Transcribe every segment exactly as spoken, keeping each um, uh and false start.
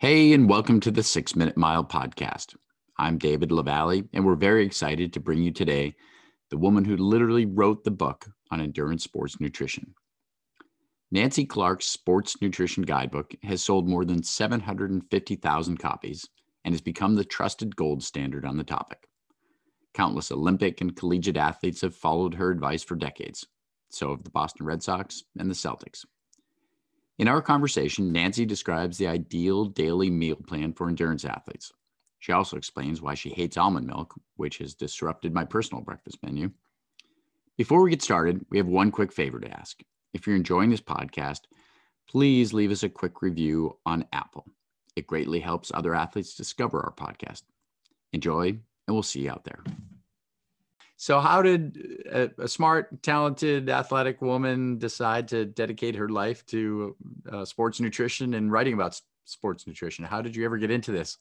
Hey, and welcome to the Six Minute Mile podcast. I'm David LaValle, and we're very excited to bring you today the woman who literally wrote the book on endurance sports nutrition. Nancy Clark's Sports Nutrition Guidebook has sold more than seven hundred fifty thousand copies and has become the trusted gold standard on the topic. Countless Olympic and collegiate athletes have followed her advice for decades. So have the Boston Red Sox and the Celtics. In our conversation, Nancy describes the ideal daily meal plan for endurance athletes. She also explains why she hates almond milk, which has disrupted my personal breakfast menu. Before we get started, we have one quick favor to ask. If you're enjoying this podcast, please leave us a quick review on Apple. It greatly helps other athletes discover our podcast. Enjoy, and we'll see you out there. So how did a, a smart, talented, athletic woman decide to dedicate her life to uh, sports nutrition and writing about s- sports nutrition? How did you ever get into this?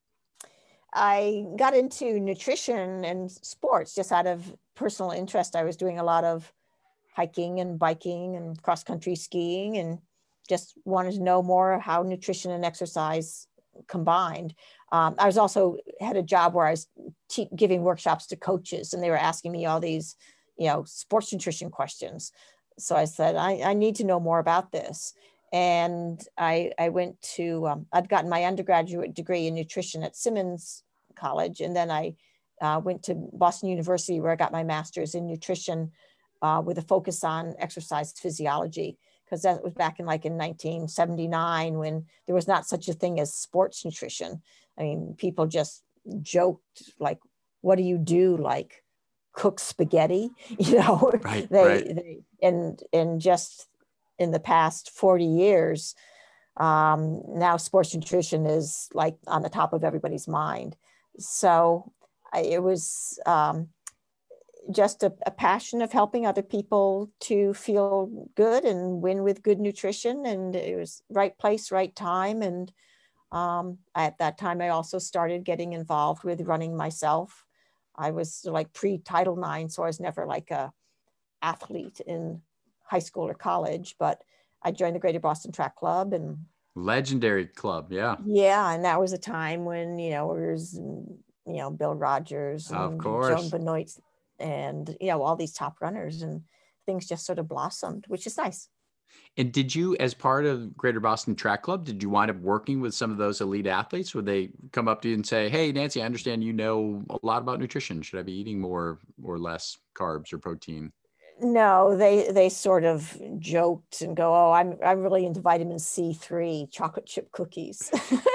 I got into nutrition and sports just out of personal interest. I was doing a lot of hiking and biking and cross-country skiing and just wanted to know more how nutrition and exercise combined. Um, I was also had a job where I was te- giving workshops to coaches, and they were asking me all these, you know, sports nutrition questions. So I said, I, I need to know more about this. And I, I went to, um, I'd gotten my undergraduate degree in nutrition at Simmons College. And then I uh, went to Boston University, where I got my master's in nutrition uh, with a focus on exercise physiology, because that was back in like in nineteen seventy-nine, when there was not such a thing as sports nutrition. I mean, people just joked like, what do you do? Like cook spaghetti, you know, Right, they, right. they, and, and just in the past forty years, um, now sports nutrition is like on the top of everybody's mind. So I, it was, um, just a, a passion of helping other people to feel good and win with good nutrition. And it was right place, right time. And um, at that time, I also started getting involved with running myself. I was like pre-Title nine, so I was never like a athlete in high school or college, but I joined the Greater Boston Track Club. And Legendary club, yeah. yeah, and that was a time when, you know, there was, you know, Bill Rogers Of and Joan course. Benoit and, you know, all these top runners, and things just sort of blossomed, which is nice. And did you, as part of Greater Boston Track Club, did you wind up working with some of those elite athletes? Would they come up to you and say, hey, Nancy, I understand you know a lot about nutrition. Should I be eating more or less carbs or protein? No, they they sort of joked and go, oh, I'm I'm really into vitamin C three, chocolate chip cookies.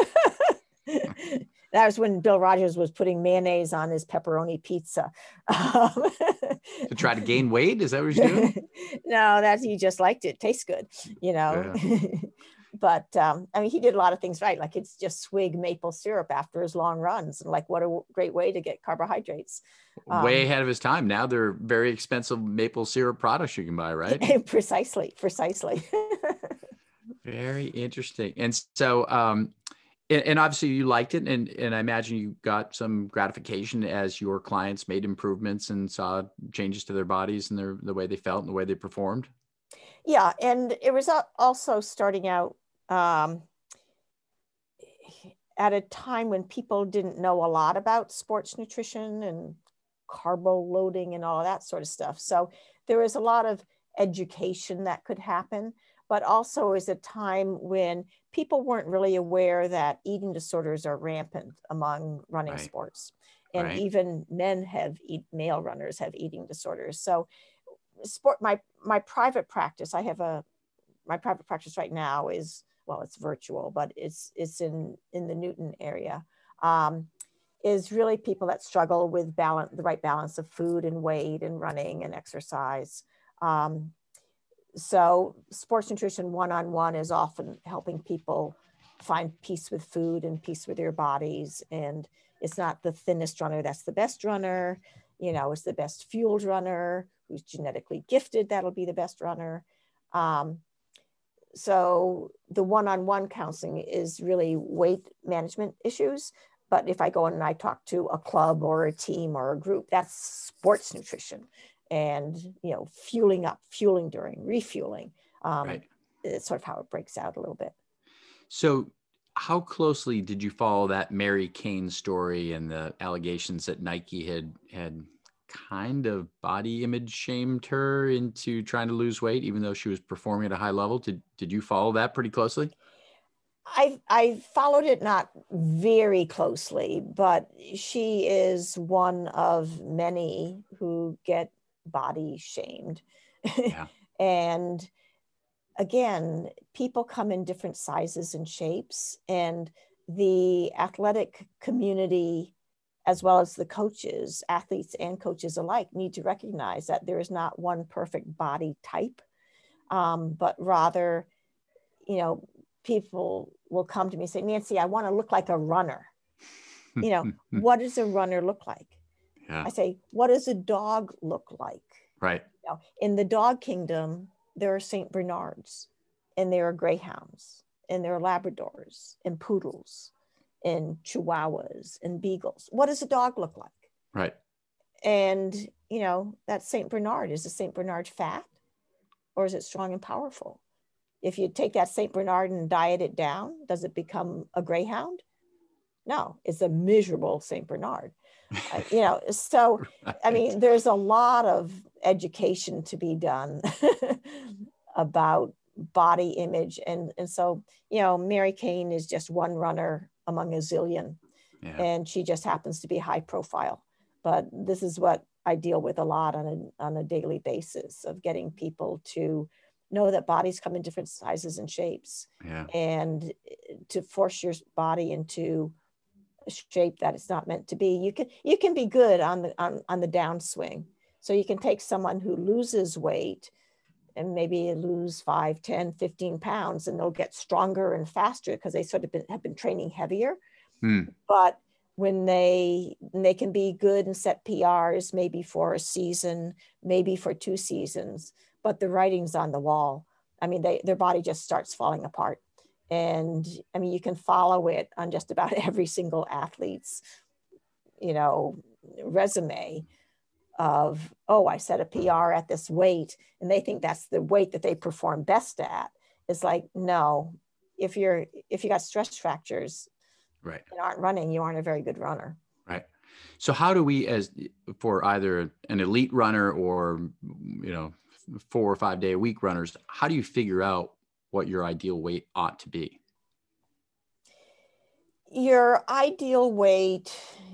That was when Bill Rogers was putting mayonnaise on his pepperoni pizza. Um, To try to gain weight? Is that what you're doing? No, that he just liked it. Tastes good, you know. Yeah. But um, I mean, he did a lot of things right. Like it's just swig maple syrup after his long runs. And like, what a great way to get carbohydrates. Way Um, ahead of his time. Now they're very expensive maple syrup products you can buy, right? precisely, precisely. Very interesting. And so, um, and, and obviously you liked it, and and I imagine you got some gratification as your clients made improvements and saw changes to their bodies and their the way they felt and the way they performed. Yeah, and it was also starting out um, at a time when people didn't know a lot about sports nutrition and carbo loading and all of that sort of stuff. So there was a lot of education that could happen, but also is a time when people weren't really aware that eating disorders are rampant among running Right. sports. And Right. even men have eat, male runners have eating disorders. So sport, my, my private practice, I have a, my private practice right now is, well, it's virtual, but it's, it's in, in the Newton area. Um, is really people that struggle with balance, the right balance of food and weight and running and exercise. Um, so sports nutrition one-on-one is often helping people find peace with food and peace with their bodies. And it's not the thinnest runner that's the best runner, you know, it's the best fueled runner who's genetically gifted, that'll be the best runner. Um, so the one-on-one counseling is really weight management issues. But if I go in and I talk to a club or a team or a group, that's sports nutrition and, you know, fueling up, fueling during, refueling. Um, Right. It's sort of how it breaks out a little bit. So how closely did you follow that Mary Cain story and the allegations that Nike had had kind of body image shamed her into trying to lose weight, even though she was performing at a high level? Did did you follow that pretty closely? I I followed it not very closely, but she is one of many who get body shamed. Yeah. And again, people come in different sizes and shapes, and the athletic community, as well as the coaches, athletes and coaches alike, need to recognize that there is not one perfect body type, um, but rather, you know, people will come to me and say, Nancy, I want to look like a runner. You know, what does a runner look like? Yeah. I say, what does a dog look like? Right. You know, in the dog kingdom, there are Saint Bernards, and there are greyhounds, and there are Labradors, and poodles, and Chihuahuas, and beagles. What does a dog look like? Right. And, you know, that Saint Bernard, is a Saint Bernard fat, or is it strong and powerful? If you take that Saint Bernard and diet it down, does it become a greyhound? No, it's a miserable Saint Bernard. Uh, you know, so, Right. I mean, there's a lot of education to be done about body image. And, and so, you know, Mary Cain is just one runner among a zillion, Yeah. and she just happens to be high profile. But this is what I deal with a lot on a, on a daily basis, of getting people to know that bodies come in different sizes and shapes, Yeah. and to force your body into a shape that it's not meant to be. You can, you can be good on the, on, on the downswing. So you can take someone who loses weight and maybe lose five, ten, fifteen pounds, and they'll get stronger and faster because they sort of been, have been training heavier. Hmm. But when they, they can be good and set P Rs, maybe for a season, maybe for two seasons, but the writing's on the wall. I mean, they, their body just starts falling apart. And I mean, you can follow it on just about every single athlete's, you know, resume of, oh, I set a P R at this weight, and they think that's the weight that they perform best at. It's like, no, if you're, if you got stress fractures, Right. and aren't running, you aren't a very good runner. Right. So how do we, as for either an elite runner or, you know, four or five day a week runners, how do you figure out what your ideal weight ought to be? Your ideal weight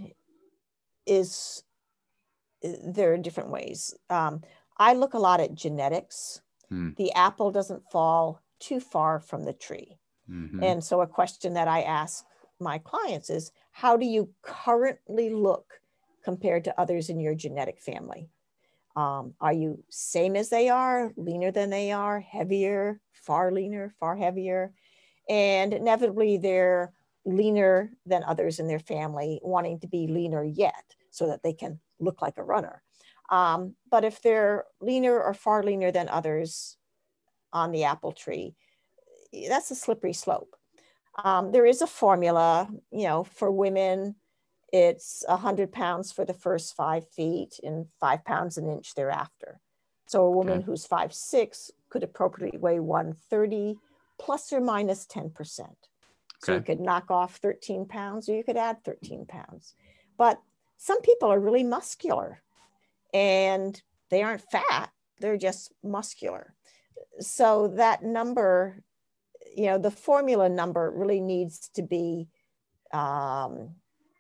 is, there are different ways. Um, I look a lot at genetics. Hmm. The apple doesn't fall too far from the tree. Mm-hmm. And so a question that I ask my clients is, how do you currently look compared to others in your genetic family? Um, are you same as they are, leaner than they are, heavier, far leaner, far heavier? And inevitably they're leaner than others in their family, wanting to be leaner yet so that they can look like a runner. Um, but if they're leaner or far leaner than others on the apple tree, that's a slippery slope. Um, there is a formula, you know, for women, it's one hundred pounds for the first five feet and five pounds an inch thereafter. So a woman Okay. who's five foot six could appropriately weigh one thirty plus or minus ten percent. So Okay. you could knock off thirteen pounds, or you could add thirteen pounds. But some people are really muscular and they aren't fat, they're just muscular. So that number, you know, the formula number really needs to be um,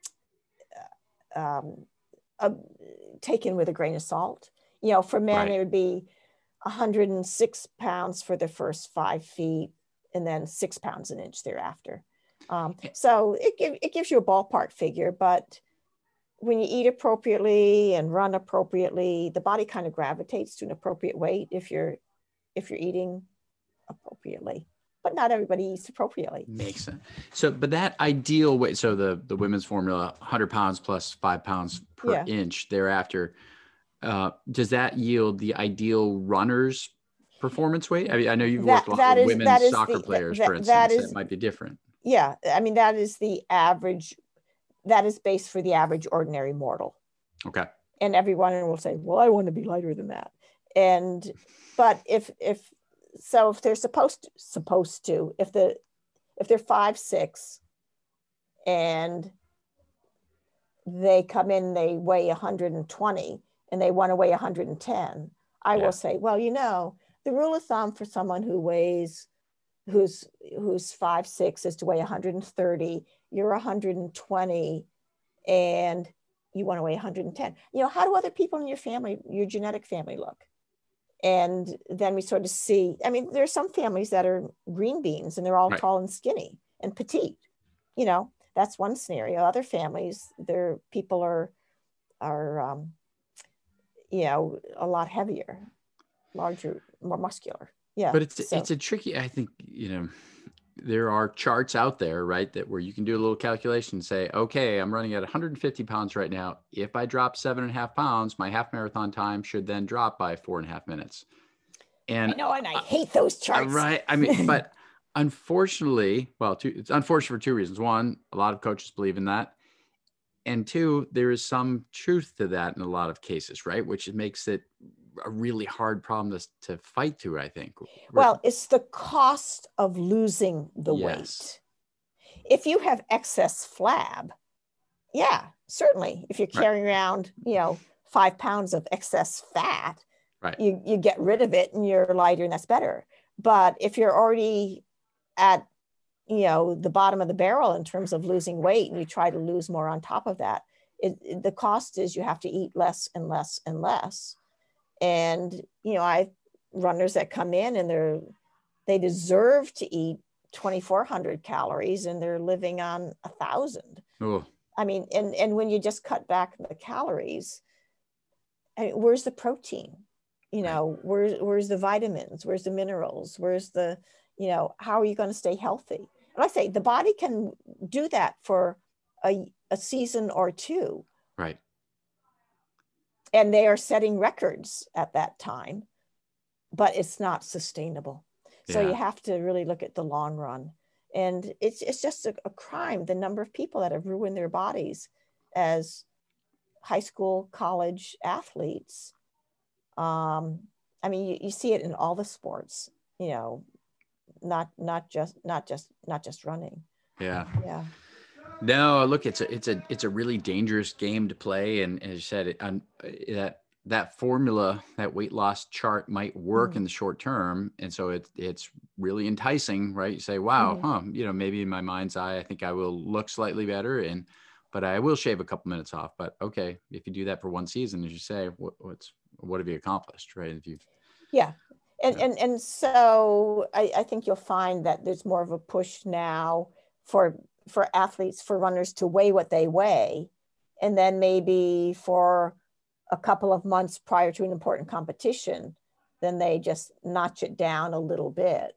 um, uh, taken with a grain of salt. You know, for men, Right. it would be one hundred six pounds for the first five feet and then six pounds an inch thereafter. Um, so it, give, it gives you a ballpark figure, but when you eat appropriately and run appropriately, the body kind of gravitates to an appropriate weight if you're, if you're eating appropriately. But not everybody eats appropriately. Makes sense. So, but that ideal weight, so the, the women's formula, one hundred pounds plus five pounds per Yeah. inch thereafter, uh, does that yield the ideal runner's performance weight? I mean, I know you've That, worked a lot that with is, women's that is soccer the, players, that, for that instance, is, that might be different. yeah. I mean, that is the average, that is based for the average ordinary mortal. Okay. And everyone will say, well, I want to be lighter than that. And, but if, if, so if they're supposed to, supposed to, if the, if they're five, six and they come in, they weigh one hundred twenty and they want to weigh one hundred ten, I yeah. will say, well, you know, the rule of thumb for someone who weighs, who's who's five, six is to weigh one hundred thirty, you're one hundred twenty and you want to weigh one hundred ten. You know, how do other people in your family, your genetic family look? And then we sort of see, I mean, there are some families that are green beans and they're all right. tall and skinny and petite. You know, that's one scenario. Other families, their people are, are um, you know, a lot heavier, larger, more muscular. Yeah. But it's, so. it's a tricky, I think, you know, there are charts out there, right, that where you can do a little calculation and say, okay, I'm running at one hundred fifty pounds right now. If I drop seven and a half pounds, my half marathon time should then drop by four and a half minutes. And I know, and I hate those charts. Right. I mean, but unfortunately, well, two, it's unfortunate for two reasons. One, a lot of coaches believe in that. And two, there is some truth to that in a lot of cases, right? Which makes it a really hard problem to, to fight through, I think. Well, it's the cost of losing the yes. weight. If you have excess flab, yeah, certainly. If you're carrying right. around, you know, five pounds of excess fat, right. you, you get rid of it and you're lighter and that's better. But if you're already at, you know, the bottom of the barrel in terms of losing weight and you try to lose more on top of that, it, it, the cost is you have to eat less and less and less. And, you know, I have runners that come in and they're, they deserve to eat twenty-four hundred calories and they're living on a thousand. Oh. I mean, and, and when you just cut back the calories, I mean, where's the protein? You know, where's, where's the vitamins? Where's the minerals? Where's the, you know, how are you going to stay healthy? And like I say, the body can do that for a, a season or two. Right. And they are setting records at that time, but it's not sustainable. So yeah. you have to really look at the long run. And it's it's just a, a crime, the number of people that have ruined their bodies as high school, college athletes. Um, I mean, you, you see it in all the sports, you know, not not just not just not just running. Yeah. Yeah. No, look, it's a it's a it's a really dangerous game to play, and as you said, it, um, that that formula, that weight loss chart might work mm-hmm. in the short term, and so it's it's really enticing, right? You say, "Wow, mm-hmm. huh? You know, maybe in my mind's eye, I think I will look slightly better, and but I will shave a couple minutes off." But okay, if you do that for one season, as you say, what, what's what have you accomplished, right? If you, yeah. And, yeah. and and so I, I think you'll find that there's more of a push now for for athletes, for runners to weigh what they weigh. And then maybe for a couple of months prior to an important competition, then they just notch it down a little bit.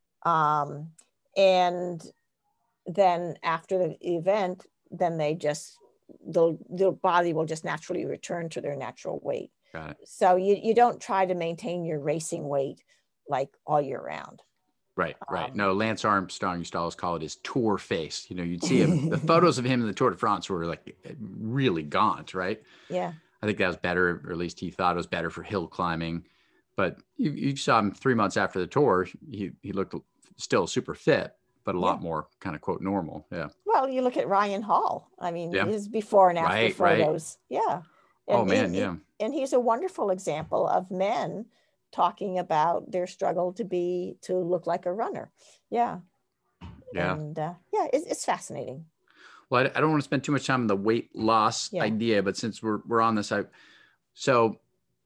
Um, and then after the event, then they just, the, the body will just naturally return to their natural weight. Got it. So you, you don't try to maintain your racing weight like all year round. Right, right. Um, no, Lance Armstrong used to always call it his tour face. You know, you'd see him, the photos of him in the Tour de France were like really gaunt, right? Yeah. I think that was better, or at least he thought it was better for hill climbing. But you, you saw him three months after the tour, he, he looked still super fit, but a yeah. lot more kind of quote normal. Yeah. Well, you look at Ryan Hall. I mean, yeah. his before and after right, photos. Right. Yeah. And, oh, man, and, yeah. And he's a wonderful example of men talking about their struggle to be, to look like a runner. Yeah. Yeah. And uh, yeah, it's, it's fascinating. Well, I, I don't want to spend too much time on the weight loss yeah. idea, but since we're, we're on this, I, so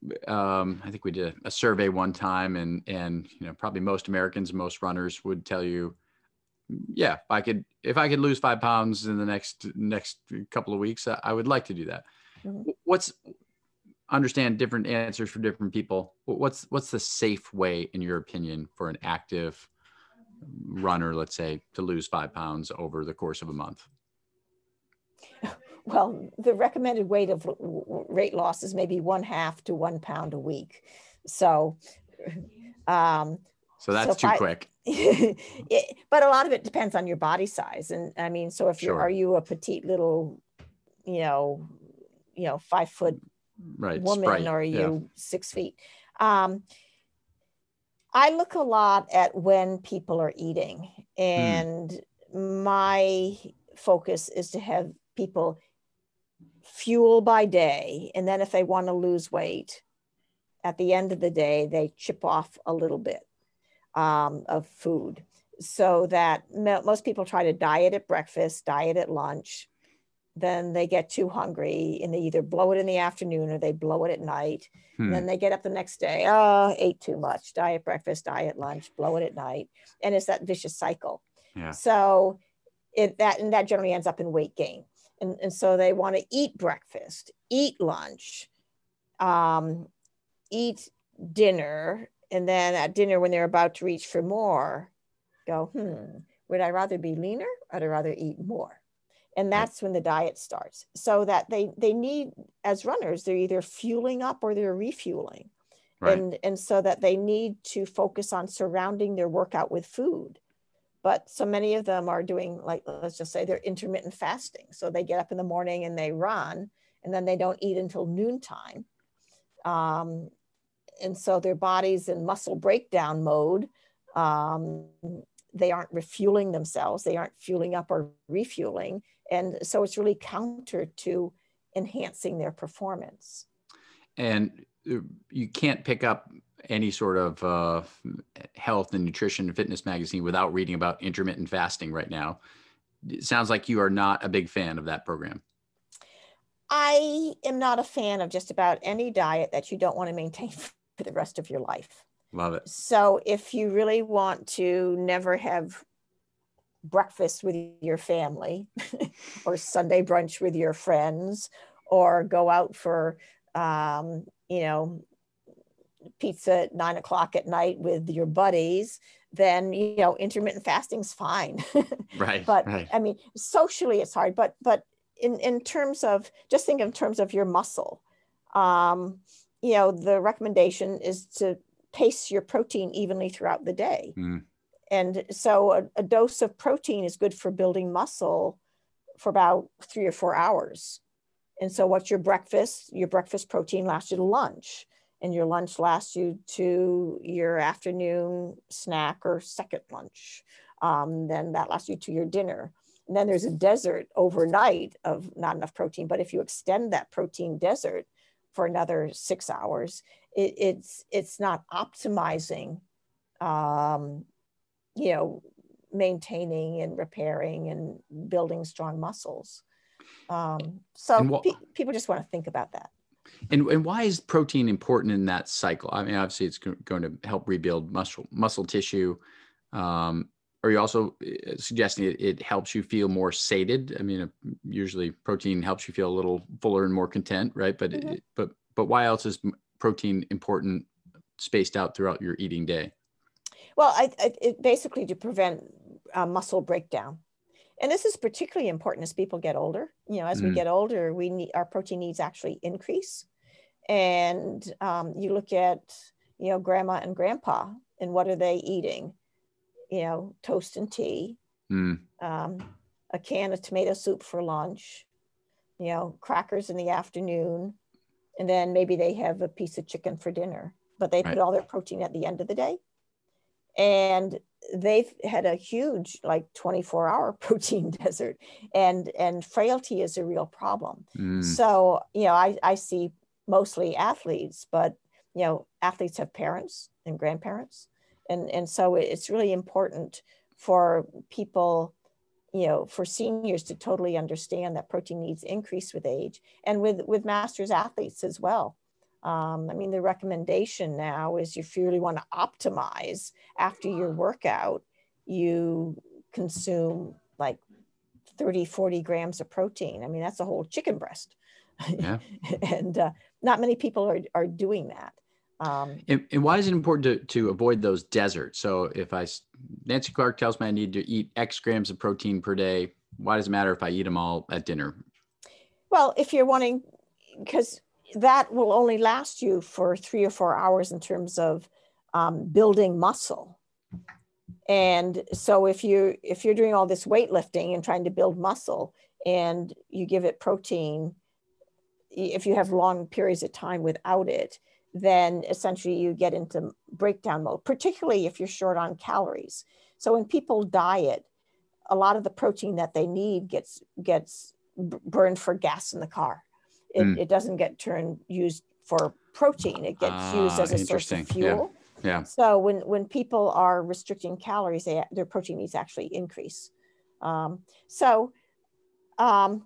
um, I think we did a survey one time and, and, you know, probably most Americans, most runners would tell you, yeah, if I could, if I could lose five pounds in the next, next couple of weeks, I, I would like to do that. Mm-hmm. What's, understand different answers for different people. What's what's the safe way, in your opinion, for an active runner, let's say, to lose five pounds over the course of a month? Well, the recommended weight of weight loss is maybe one half to one pound a week. So, um, so that's so too I, quick. it, but a lot of it depends on your body size, and I mean, so if you're sure. are you a petite little, you know, you know, five foot right. woman, Sprite. or are you yeah. six feet? Um, I look a lot at when people are eating, and hmm. my focus is to have people fuel by day. And then if they want to lose weight, at the end of the day, they chip off a little bit um, of food, so that most people try to diet at breakfast, diet at lunch. Then they get too hungry and they either blow it in the afternoon or they blow it at night. Hmm. And then they get up the next day, oh, ate too much, diet breakfast, diet lunch, blow it at night. And it's that vicious cycle. Yeah. So it, that, and that generally ends up in weight gain. And, and so they want to eat breakfast, eat lunch, um, eat dinner. And then at dinner, when they're about to reach for more, go, hmm, would I rather be leaner or would I rather eat more? And that's when the diet starts. So that they they need, as runners, they're either fueling up or they're refueling. Right. And, and so that they need to focus on surrounding their workout with food. But so many of them are doing, like, let's just say they're intermittent fasting. So they get up in the morning and they run, and then they don't eat until noontime. Um, and so their body's in muscle breakdown mode. Um, they aren't refueling themselves. They aren't fueling up or refueling. And so it's really counter to enhancing their performance. And you can't pick up any sort of uh, health and nutrition and fitness magazine without reading about intermittent fasting right now. It sounds like you are not a big fan of that program. I am not a fan of just about any diet that you don't want to maintain for the rest of your life. Love it. So if you really want to never have breakfast with your family or Sunday brunch with your friends, or go out for, um, you know, pizza at nine o'clock at night with your buddies, then, you know, intermittent fasting's fine. Right. But right. I mean, socially it's hard, but, but in, in terms of, just think in terms of your muscle, um, you know, the recommendation is to pace your protein evenly throughout the day. Mm. And so a, a dose of protein is good for building muscle for about three or four hours. And so what's your breakfast? Your breakfast protein lasts you to lunch, and your lunch lasts you to your afternoon snack or second lunch. Um, then that lasts you to your dinner. And then there's a desert overnight of not enough protein. But if you extend that protein desert for another six hours, it, it's, it's not optimizing, um, you know, maintaining and repairing and building strong muscles. Um, so what, pe- people just want to think about that. And, and why is protein important in that cycle? I mean, obviously it's going to help rebuild muscle, muscle tissue. Um, are you also suggesting it, it helps you feel more sated? I mean, usually protein helps you feel a little fuller and more content, right? But, mm-hmm. it, but, but why else is protein important spaced out throughout your eating day? Well, I, I, it basically to prevent uh, muscle breakdown. And this is particularly important as people get older. You know, as mm. we get older, we need, our protein needs actually increase. And um, you look at, you know, grandma and grandpa, and what are they eating? You know, toast and tea, mm. um, a can of tomato soup for lunch, you know, crackers in the afternoon, and then maybe they have a piece of chicken for dinner, but they right. put all their protein at the end of the day. And they've had a huge, like twenty-four hour protein desert, and, and frailty is a real problem. Mm. So, you know, I, I see mostly athletes, but, you know, athletes have parents and grandparents. And, and so it's really important for people, you know, for seniors to totally understand that protein needs increase with age, and with, with masters athletes as well. Um, I mean, the recommendation now is if you really want to optimize after your workout, you consume like thirty, forty grams of protein. I mean, that's a whole chicken breast. Yeah. And uh, not many people are, are doing that. Um, and, and why is it important to, to avoid those deserts? So if I, Nancy Clark tells me I need to eat X grams of protein per day, why does it matter if I eat them all at dinner? Well, if you're wanting, because that will only last you for three or four hours in terms of um, building muscle. And so if you if you're doing all this weightlifting and trying to build muscle, and you give it protein, if you have long periods of time without it, then essentially you get into breakdown mode, particularly if you're short on calories. So when people diet, a lot of the protein that they need gets gets burned for gas in the car. It, mm. it doesn't get turned used for protein. It gets uh, used as a source of fuel. Yeah. yeah. So when when people are restricting calories, they, their protein needs actually increase. Um, so um,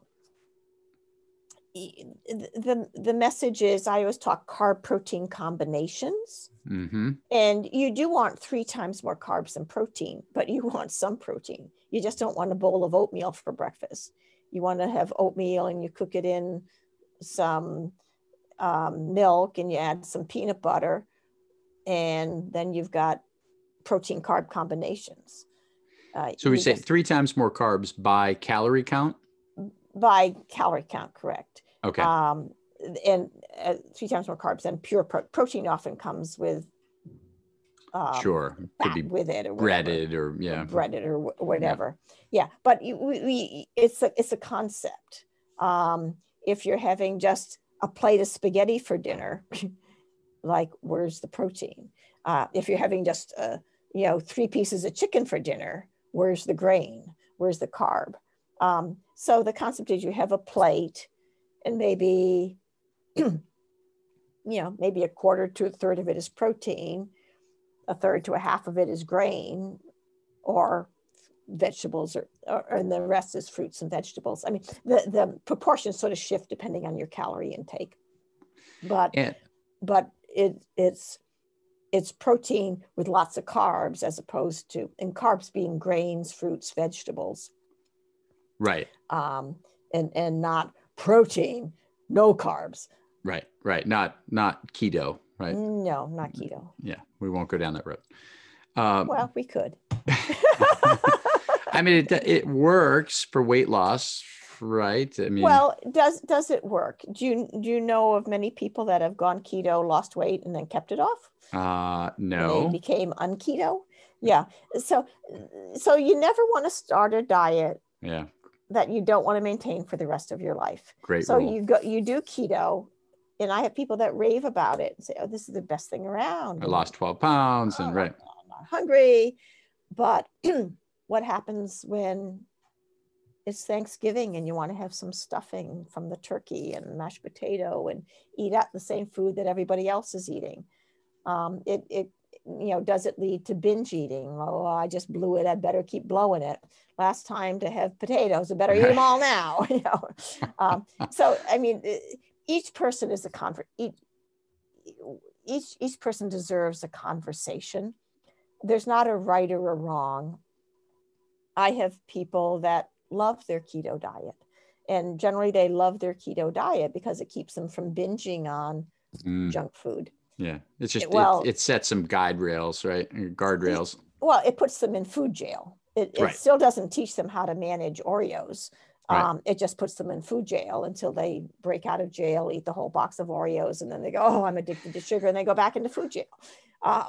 the the message is, I always talk carb protein combinations. Mm-hmm. And you do want three times more carbs than protein, but you want some protein. You just don't want a bowl of oatmeal for breakfast. You want to have oatmeal and you cook it in some um, milk and you add some peanut butter, and then you've got protein carb combinations. Uh, so we say just, three times more carbs by calorie count? By calorie count, correct. Okay. Um, and uh, three times more carbs than pure pro- protein often comes with um, sure could be with it or breaded or yeah or breaded or w- whatever yeah, yeah. But we, we it's a it's a concept. Um, if you're having just a plate of spaghetti for dinner, like where's the protein? Uh, if you're having just uh, you know three pieces of chicken for dinner, where's the grain? Where's the carb? Um, so the concept is you have a plate and maybe you know, maybe a quarter to a third of it is protein, a third to a half of it is grain or vegetables, or, or and the rest is fruits and vegetables. I mean, the, the proportions sort of shift depending on your calorie intake, but yeah. but it it's it's protein with lots of carbs as opposed to, and carbs being grains, fruits, vegetables, right? Um, and and not protein, no carbs. Right, right. Not not keto, right? No, not keto. Yeah, we won't go down that road. Um, well, we could. I mean, it it works for weight loss, right? I mean, well, does does it work? Do you do you know of many people that have gone keto, lost weight, and then kept it off? Uh, no. And they became unketo. Yeah. So so you never want to start a diet. Yeah. That you don't want to maintain for the rest of your life. Great. So rule. you go, you do keto, and I have people that rave about it and say, "Oh, this is the best thing around." I and, lost twelve pounds, oh, and right. I'm not hungry, but what happens when it's Thanksgiving and you want to have some stuffing from the turkey and mashed potato and eat at the same food that everybody else is eating? Um, it it you know, does it lead to binge eating? Oh, I just blew it. I better keep blowing it. Last time to have potatoes, I better eat them all now. You know, um, so I mean, each person is a conver- each, each each person deserves a conversation. There's not a right or a wrong. I have people that love their keto diet, and generally they love their keto diet because it keeps them from binging on mm. junk food. Yeah, it's just, well, it, it sets some guide rails, right? Guardrails. Well, it puts them in food jail. It, it right. still doesn't teach them how to manage Oreos. Right. Um, it just puts them in food jail until they break out of jail, eat the whole box of Oreos, and then they go, oh, I'm addicted to sugar, and they go back into food jail. Uh,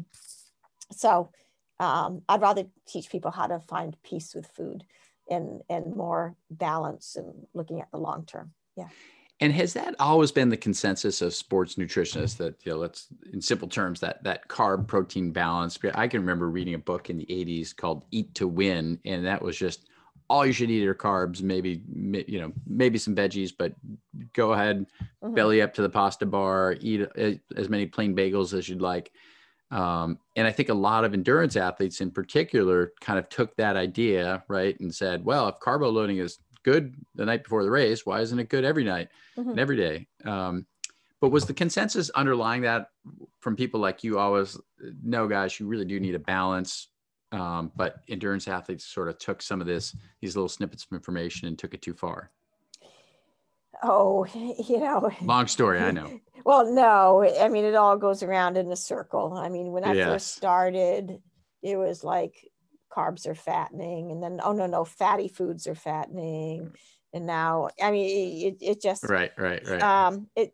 so um, I'd rather teach people how to find peace with food and, and more balance and looking at the long term. Yeah. And has that always been the consensus of sports nutritionists, that, you know, let's, in simple terms, that that carb protein balance? I can remember reading a book in the eighties called Eat to Win, and that was just all you should eat are carbs, maybe, you know, maybe some veggies, but go ahead, mm-hmm. belly up to the pasta bar, eat as many plain bagels as you'd like. Um, and I think a lot of endurance athletes in particular kind of took that idea, right, and said, well, if carbo loading is good the night before the race, why isn't it good every night mm-hmm. and every day? Um, but was the consensus underlying that from people like you always, no, guys, you really do need a balance? Um, but endurance athletes sort of took some of this, these little snippets of information and took it too far. Oh, you know, long story, I know. Well, no, I mean, it all goes around in a circle. I mean, when I yes. first started, it was like, carbs are fattening, and then, oh no, no, fatty foods are fattening. And now, I mean, it, it just, right, right, right. Um, it,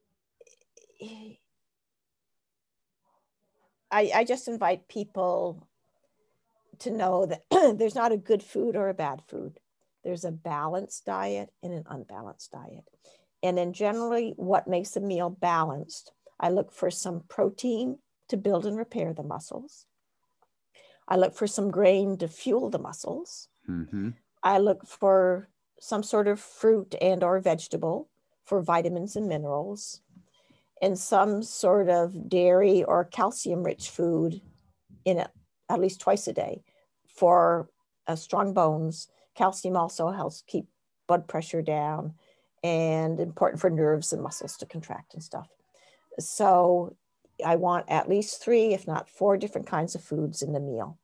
I, I just invite people to know that there's not a good food or a bad food. There's a balanced diet and an unbalanced diet. And then generally what makes a meal balanced, I look for some protein to build and repair the muscles. I look for some grain to fuel the muscles. Mm-hmm. I look for some sort of fruit and or vegetable for vitamins and minerals, and some sort of dairy or calcium rich food in it at least twice a day for uh, strong bones. Calcium also helps keep blood pressure down and important for nerves and muscles to contract and stuff. So I want at least three, if not four different kinds of foods in the meal.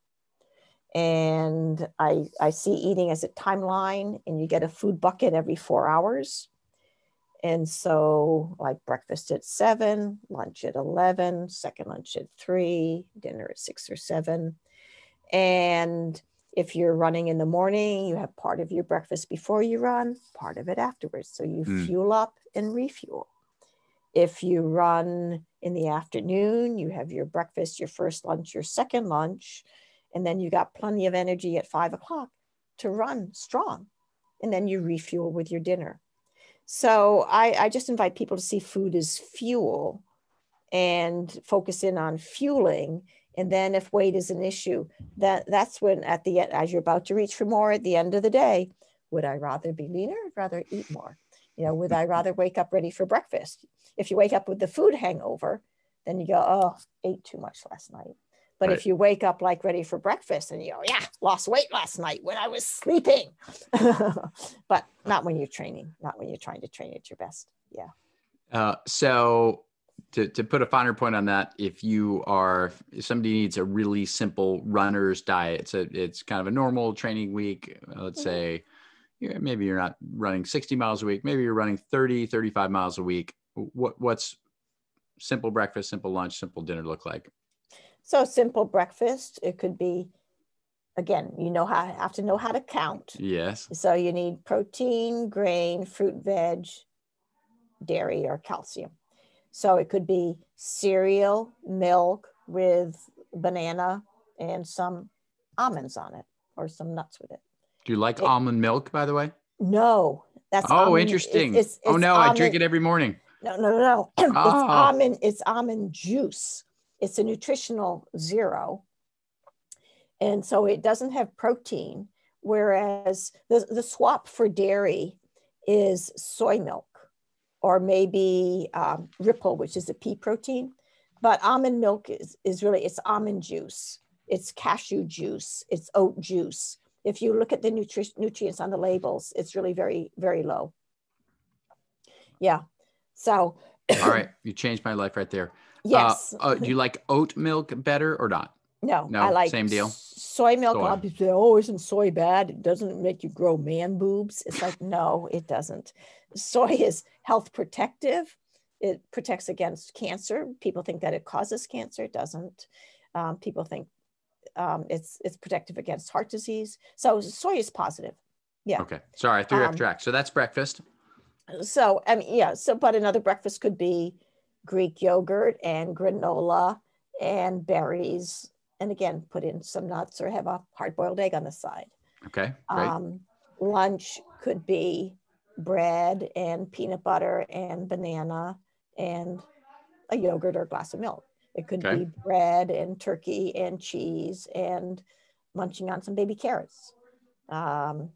And I, I see eating as a timeline, and you get a food bucket every four hours. And so like breakfast at seven, lunch at eleven, second lunch at three, dinner at six or seven. And if you're running in the morning, you have part of your breakfast before you run, part of it afterwards. So you mm. fuel up and refuel. If you run in the afternoon, you have your breakfast, your first lunch, your second lunch, and then you got plenty of energy at five o'clock to run strong. And then you refuel with your dinner. So I, I just invite people to see food as fuel and focus in on fueling. And then if weight is an issue, that, that's when at the end, as you're about to reach for more at the end of the day, would I rather be leaner? I'd rather eat more. You know, would I rather wake up ready for breakfast? If you wake up with the food hangover, then you go, oh, ate too much last night. But right. if you wake up like ready for breakfast and you go, yeah, lost weight last night when I was sleeping. But not when you're training, not when you're trying to train at your best. Yeah. Uh, so to, to put a finer point on that, if you are, if somebody needs a really simple runner's diet, it's a, it's kind of a normal training week. Let's mm-hmm. say yeah, maybe you're not running sixty miles a week. Maybe you're running thirty, thirty-five miles a week. What, what's simple breakfast, simple lunch, simple dinner look like? So simple breakfast, it could be, again, you know how have to know how to count. Yes. So you need protein, grain, fruit, veg, dairy, or calcium. So it could be cereal, milk with banana and some almonds on it or some nuts with it. Do you like it, almond milk, by the way? No. That's oh, almond, interesting. It's, it's, oh, it's no, almond, I drink it every morning. No, no, no, no. Oh. It's almond, it's almond juice. It's a nutritional zero. And so it doesn't have protein, whereas the, the swap for dairy is soy milk or maybe um, Ripple, which is a pea protein. But almond milk is, is really, it's almond juice. It's cashew juice. It's oat juice. If you look at the nutri- nutrients on the labels, it's really very, very low. Yeah. So. All right. You changed my life right there. Yes. Uh, uh, do you like oat milk better or not? No, no I like same deal. Soy milk. Soy. A lot of people say, oh, isn't soy bad? It doesn't make you grow man boobs. It's like, no, it doesn't. Soy is health protective. It protects against cancer. People think that it causes cancer. It doesn't. Um, people think um, it's it's protective against heart disease. So soy is positive. Yeah. Okay. Sorry, I threw you um, off track. So that's breakfast. So, I mean, yeah. So, but another breakfast could be Greek yogurt and granola and berries. And again, put in some nuts or have a hard-boiled egg on the side. Okay, great. Um, lunch could be bread and peanut butter and banana and a yogurt or a glass of milk. It could okay. be bread and turkey and cheese and munching on some baby carrots. Um,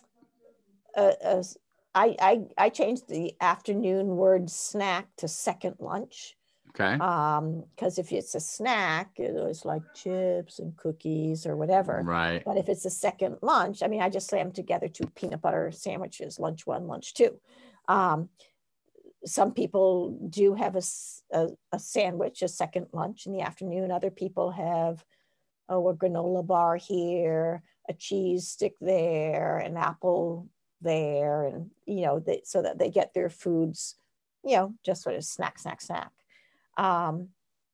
a, a, I, I, I changed the afternoon word snack to second lunch. Okay. Um, because if it's a snack, it's like chips and cookies or whatever. Right. But if it's a second lunch, I mean, I just slammed together two peanut butter sandwiches, lunch one, lunch two. Um, some people do have a, a, a sandwich, a second lunch in the afternoon. Other people have, oh, a granola bar here, a cheese stick there, an apple there, and, you know, they, so that they get their foods, you know, just sort of snack, snack, snack. Um,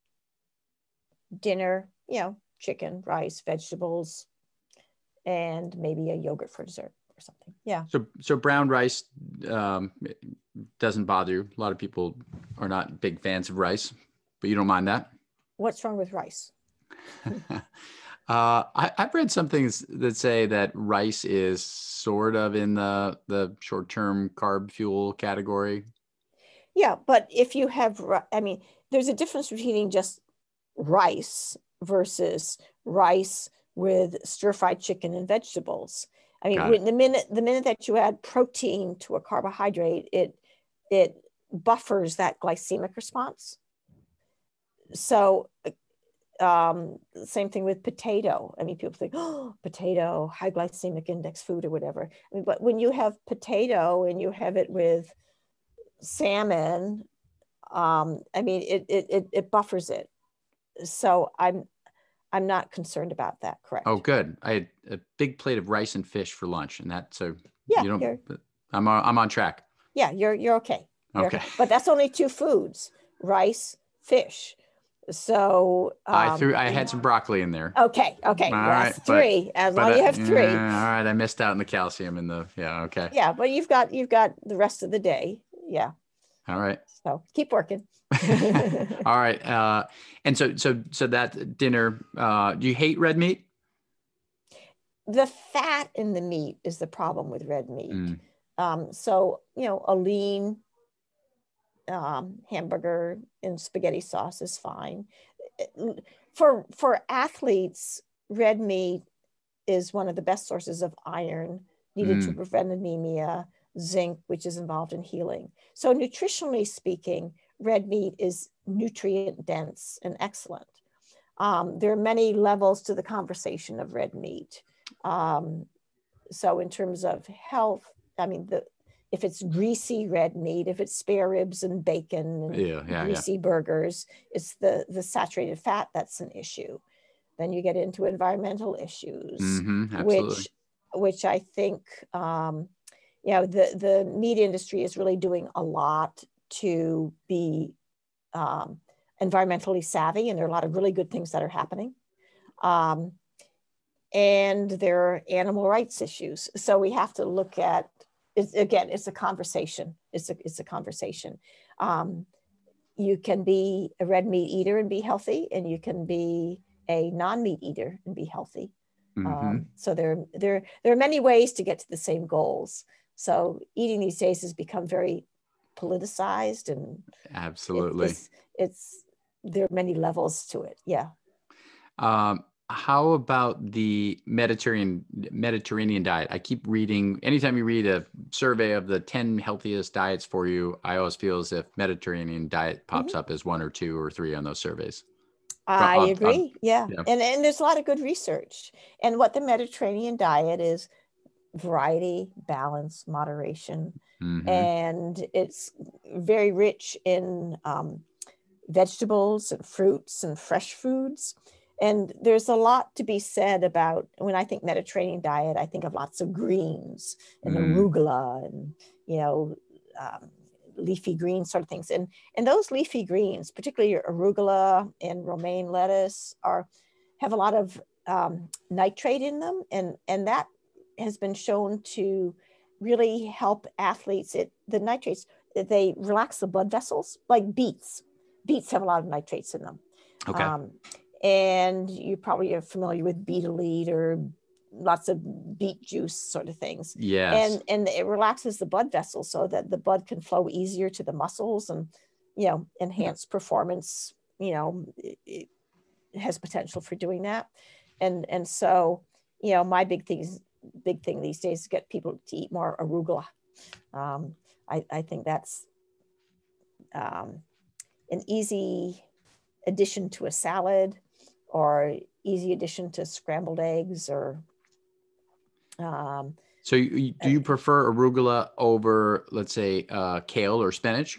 dinner, you know, chicken, rice, vegetables, and maybe a yogurt for dessert or something. Yeah. So, so brown rice um, doesn't bother you. A lot of people are not big fans of rice, but you don't mind that. What's wrong with rice? uh, I, I've read some things that say that rice is sort of in the the short-term carb fuel category. Yeah, but if you have, I mean, there's a difference between just rice versus rice with stir-fried chicken and vegetables. I mean, Got when it. the minute the minute that you add protein to a carbohydrate, it it buffers that glycemic response. So um, same thing with potato. I mean, people think, oh, potato, high glycemic index food or whatever. I mean, but when you have potato and you have it with salmon, um, I mean, it, it, it, it buffers it. So I'm, I'm not concerned about that. Correct. Oh, good. I had a big plate of rice and fish for lunch, and that, so Yeah, you don't, you're, I'm on, I'm on track. yeah, you're, you're okay. You're Okay. okay. But that's only two foods, rice, fish. So um, I threw, I had some broccoli in there. Okay. Okay. All Well, right, that's three. but, As but, long as you uh, have three. yeah, all right. I missed out on the calcium and the, yeah. Okay. Yeah, but you've got you've got the rest of the day. Yeah. All right. So keep working. All right. Uh, and so, so, so that dinner, uh, do you hate red meat? The fat in the meat is the problem with red meat. Mm. Um, so, you know, a lean um, hamburger in spaghetti sauce is fine. For, for athletes, red meat is one of the best sources of iron needed Mm. to prevent anemia, zinc, which is involved in healing. So nutritionally speaking, red meat is nutrient dense and excellent. Um, there are many levels to the conversation of red meat. Um, so in terms of health, I mean, the, if it's greasy red meat, if it's spare ribs and bacon and Yeah, yeah, greasy yeah. burgers, it's the, the saturated fat that's an issue. Then you get into environmental issues, Mm-hmm, which, which I think, um, you know, the, the meat industry is really doing a lot to be um, environmentally savvy, and there are a lot of really good things that are happening. Um, and there are animal rights issues. So we have to look at, it's, again, it's a conversation. It's a, it's a conversation. Um, you can be a red meat eater and be healthy, and you can be a non-meat eater and be healthy. Mm-hmm. Um, so there, there, there are many ways to get to the same goals. So eating these days has become very politicized, and Absolutely. it, it's, it's, there are many levels to it. Yeah. Um, how about the Mediterranean Mediterranean diet? I keep reading, anytime you read a survey of the ten healthiest diets for you, I always feel as if Mediterranean diet pops mm-hmm. up as one or two or three on those surveys. I uh, agree. Uh, yeah. yeah. And, and there's a lot of good research. And what the Mediterranean diet is: variety, balance, moderation. Mm-hmm. And it's very rich in um, vegetables and fruits and fresh foods. And there's a lot to be said about, when I think Mediterranean diet, I think of lots of greens and mm. arugula and, you know, um, leafy green sort of things. And, and those leafy greens, particularly arugula and romaine lettuce, are have a lot of um, nitrate in them. And, and that has been shown to really help athletes. It, the nitrates, they relax the blood vessels, like beets. Beets have a lot of nitrates in them. Okay. Um, and you probably are familiar with Beet-Elite or lots of beet juice sort of things. Yes. And, and it relaxes the blood vessels so that the blood can flow easier to the muscles and, you know, enhance performance. You know, it, it has potential for doing that. And, and so, you know, my big thing is, big thing these days is get people to eat more arugula. Um, I, I think that's um, an easy addition to a salad, or easy addition to scrambled eggs, or. Um, so you, do you prefer arugula over, let's say, uh, kale or spinach?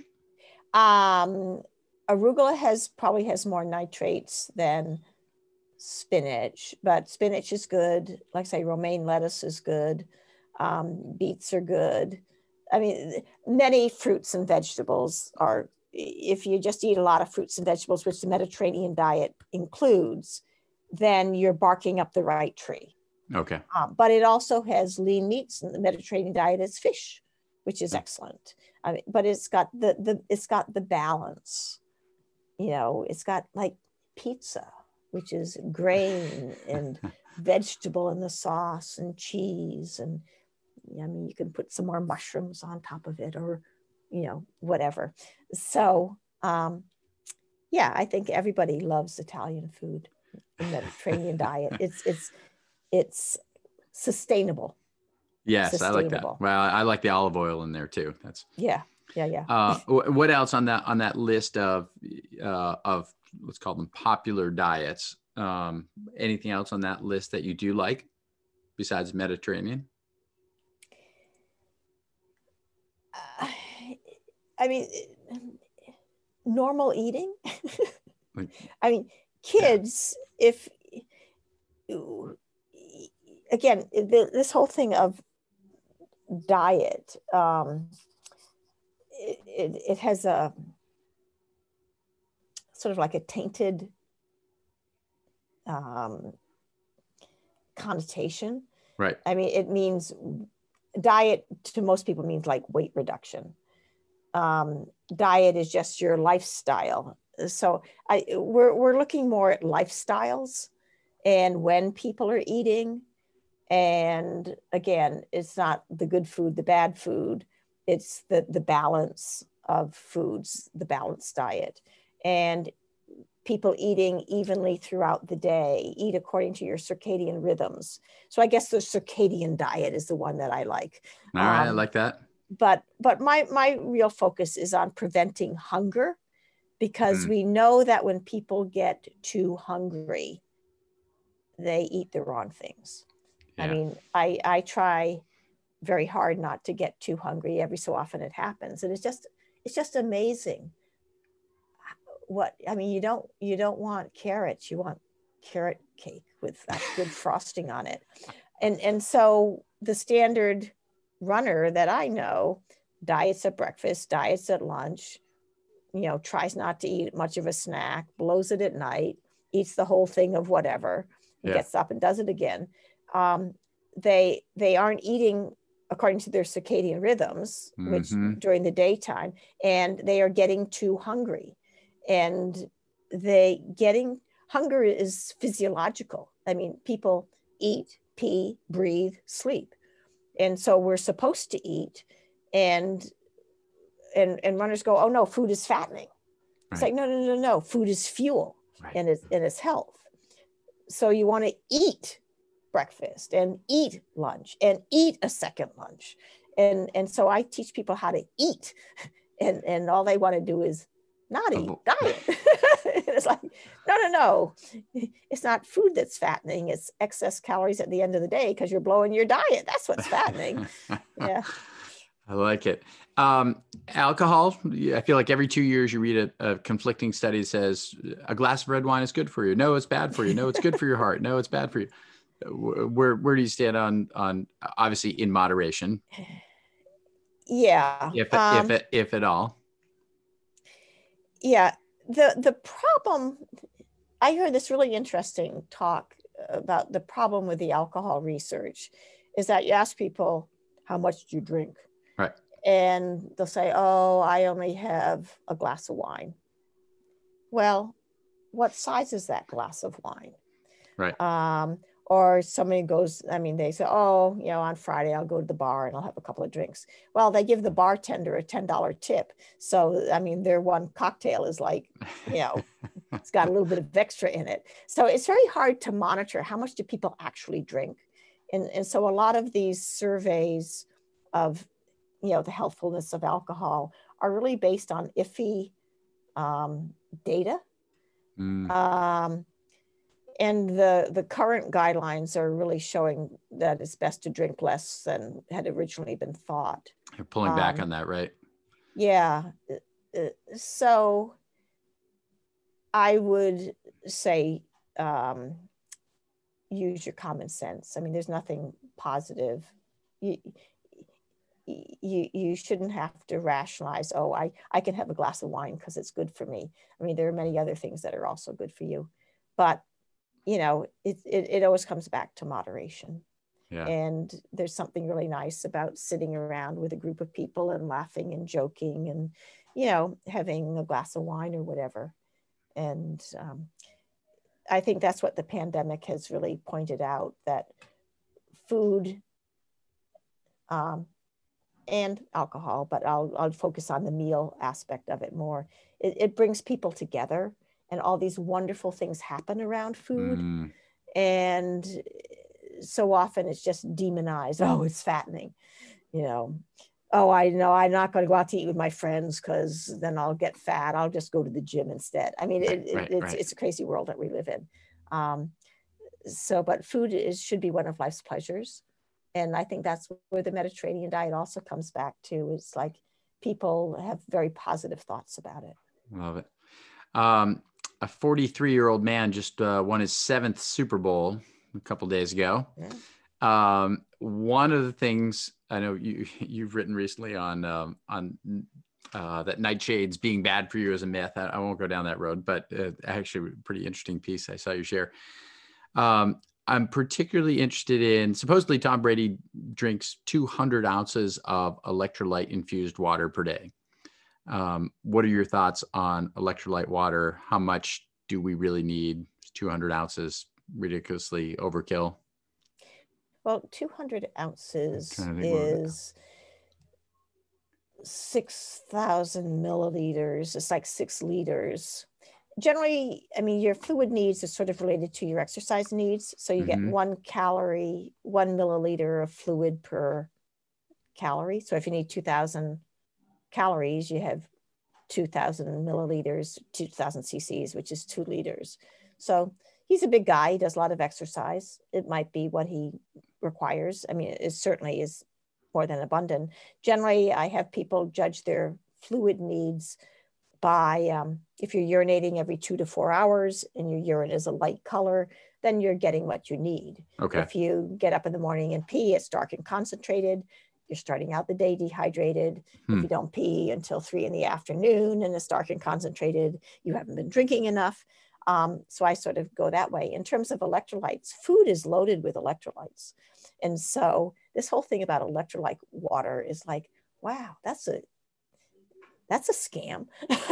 Um, arugula has probably has more nitrates than spinach, but spinach is good. Like I say, romaine lettuce is good. Um, beets are good. I mean, many fruits and vegetables are, if you just eat a lot of fruits and vegetables, which the Mediterranean diet includes, then you're barking up the right tree. Okay. Um, but it also has lean meats, and the Mediterranean diet is fish, which is excellent. I mean, but it's got the, the, it's got the balance, you know, it's got like pizza, which is grain and vegetable in the sauce and cheese. And I mean, you can put some more mushrooms on top of it, or, you know, whatever. So, um, yeah, I think everybody loves Italian food, the Mediterranean diet. It's, it's, it's sustainable. Yes, I like that. Well, I like the olive oil in there too. That's yeah, yeah, yeah. Uh, what else on that on that list of uh, of let's call them popular diets? Um, anything else on that list that you do like besides Mediterranean? Uh, I mean, normal eating. Like, I mean, kids, yeah. if again, the, this whole thing of diet, um, it, it, it has a sort of like a tainted um, connotation. Right. I mean, it means diet to most people means like weight reduction. Um, diet is just your lifestyle. So I we're we're looking more at lifestyles and when people are eating. And again, it's not the good food, the bad food. It's the the balance of foods, the balanced diet. And people eating evenly throughout the day, eat according to your circadian rhythms. So I guess the circadian diet is the one that I like. All right, um, I like that. But but my my real focus is on preventing hunger, because Mm. we know that when people get too hungry, they eat the wrong things. Yeah. I mean, I I try very hard not to get too hungry. Every so often it happens, and it's just it's just amazing. What I mean, you don't you don't want carrots, you want carrot cake with that good frosting on it. And and so the standard runner that I know diets at breakfast, diets at lunch, you know, tries not to eat much of a snack, blows it at night, eats the whole thing of whatever, and yeah. gets up and does it again. Um, they they aren't eating according to their circadian rhythms, which mm-hmm. during the daytime, and they are getting too hungry. And they getting hunger is physiological. I mean, people eat, pee, breathe, sleep. And so we're supposed to eat, and and and runners go, oh no, food is fattening. Right. It's like, no, no, no, no, food is fuel. Right. and it's and it's health. So you want to eat breakfast and eat lunch and eat a second lunch. And and so I teach people how to eat, and and all they want to do is not eat, diet. It's like, no, no, no. It's not food that's fattening. It's excess calories at the end of the day because you're blowing your diet. That's what's fattening. Yeah. I like it. Um, alcohol. I feel like every two years you read a, a conflicting study that says a glass of red wine is good for you. No, it's bad for you. No, it's good for your heart. No, it's bad for you. Where where do you stand on on obviously in moderation? Yeah. If um, if if at all. Yeah. The the problem, I heard this really interesting talk about the problem with the alcohol research, is that you ask people, how much do you drink? Right. And they'll say, oh, I only have a glass of wine. Well, what size is that glass of wine? Right. Um, or somebody goes, I mean, they say, oh, you know, on Friday, I'll go to the bar and I'll have a couple of drinks. Well, they give the bartender a ten dollar tip. So, I mean, their one cocktail is like, you know, it's got a little bit of extra in it. So it's very hard to monitor how much do people actually drink. And, and so a lot of these surveys of, you know, the healthfulness of alcohol are really based on iffy um, data. Mm. Um, and the, the current guidelines are really showing that it's best to drink less than had originally been thought. You're pulling um, back on that, right? Yeah. So I would say um, use your common sense. I mean, there's nothing positive. You, you you shouldn't have to rationalize, oh, I, I can have a glass of wine because it's good for me. I mean, there are many other things that are also good for you. But, you know, it, it, it always comes back to moderation. Yeah. And there's something really nice about sitting around with a group of people and laughing and joking and, you know, having a glass of wine or whatever. And um, I think that's what the pandemic has really pointed out, that food um, and alcohol, but I'll, I'll focus on the meal aspect of it more. It, it brings people together, and all these wonderful things happen around food. Mm. And so often it's just demonized. Oh, it's fattening, you know. Oh, I know I'm not going to go out to eat with my friends because then I'll get fat. I'll just go to the gym instead. I mean, it, Right, it, it's right. it's a crazy world that we live in. Um, so, but food is should be one of life's pleasures, and I think that's where the Mediterranean diet also comes back to. It's like people have very positive thoughts about it. Love it. Um, a forty-three-year-old man just uh, won his seventh Super Bowl a couple days ago. Yeah. Um, one of the things I know you you've written recently on um, on uh, that nightshades being bad for you as a myth. I, I won't go down that road, but uh, actually, a pretty interesting piece I saw you share. Um, I'm particularly interested in supposedly Tom Brady drinks two hundred ounces of electrolyte infused water per day. Um, what are your thoughts on electrolyte water? How much do we really need? two hundred ounces, ridiculously overkill. Well, two hundred ounces Trying to think what was it. is six thousand milliliters. It's like six liters. Generally, I mean, your fluid needs are sort of related to your exercise needs. So you get Mhm. one calorie, one milliliter of fluid per calorie. So if you need two thousand calories, you have two thousand milliliters, two thousand cc's, which is two liters. So he's a big guy. He does a lot of exercise. It might be what he requires. I mean, it certainly is more than abundant. Generally, I have people judge their fluid needs by, um, if you're urinating every two to four hours and your urine is a light color, then you're getting what you need. Okay. If you get up in the morning and pee, it's dark and concentrated, you're starting out the day dehydrated. Hmm. If you don't pee until three in the afternoon and it's dark and concentrated, you haven't been drinking enough. Um, so I sort of go that way. In terms of electrolytes, food is loaded with electrolytes. And so this whole thing about electrolyte water is like, wow, that's a, that's a scam.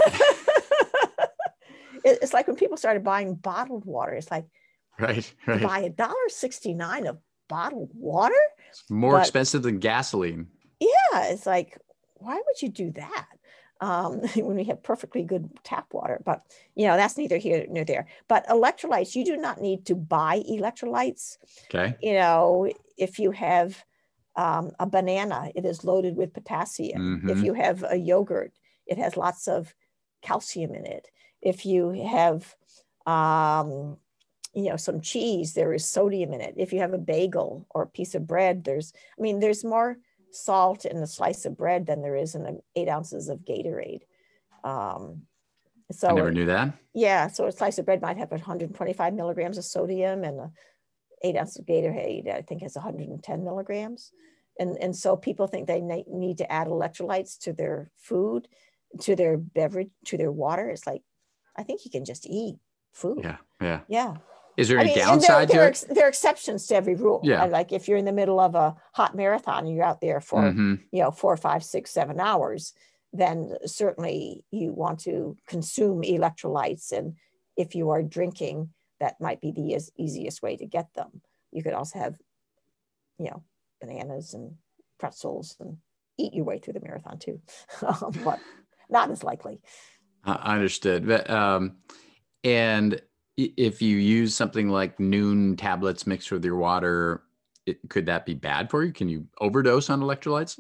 It's like when people started buying bottled water, it's like, Right, to right. buy a dollar sixty-nine of bottled water? It's more But- expensive than gasoline. Yeah, it's like, why would you do that? Um, when we have perfectly good tap water, but you know, that's neither here nor there. But electrolytes, you do not need to buy electrolytes. Okay. You know, if you have um, a banana, it is loaded with potassium. Mhm. If you have a yogurt, it has lots of calcium in it. If you have, um, you know, some cheese, there is sodium in it. If you have a bagel or a piece of bread, there's, I mean, there's more salt in a slice of bread than there is in a, eight ounces of Gatorade. Um, so I never knew that. Yeah, so a slice of bread might have one hundred twenty-five milligrams of sodium, and a eight ounces of Gatorade, I think, has one hundred ten milligrams. And, and so people think they need to add electrolytes to their food, to their beverage, to their water. It's like, I think you can just eat food. Yeah, yeah. Yeah. Is there I any mean, downside there, there, to are, it? there are exceptions to every rule. Yeah. Like if you're in the middle of a hot marathon and you're out there for, Mhm. you know, four, five, six, seven hours, then certainly you want to consume electrolytes. And if you are drinking, that might be the easiest way to get them. You could also have, you know, bananas and pretzels and eat your way through the marathon too, um, but not as likely. I understood. But, um, and if you use something like Noon tablets mixed with your water, it, could that be bad for you? Can you overdose on electrolytes?